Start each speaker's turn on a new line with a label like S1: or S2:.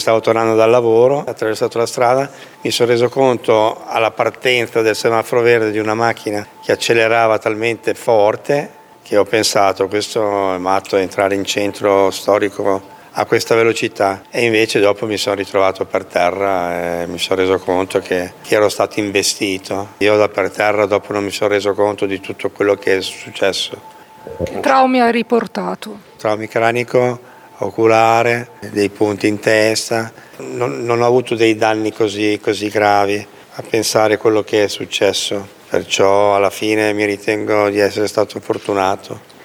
S1: stavo tornando dal lavoro, ho attraversato la strada, mi sono reso conto alla partenza del semaforo verde di una macchina che accelerava talmente forte che ho pensato questo è matto a entrare in centro storico a questa velocità, e invece dopo mi sono ritrovato per terra e mi sono reso conto che ero stato investito. Io da per terra dopo non mi sono reso conto di tutto quello che è successo.
S2: Che traumi hai riportato?
S1: Traumi cranico, oculare, dei punti in testa. Non ho avuto dei danni così gravi a pensare a quello che è successo, perciò alla fine mi ritengo di essere stato fortunato.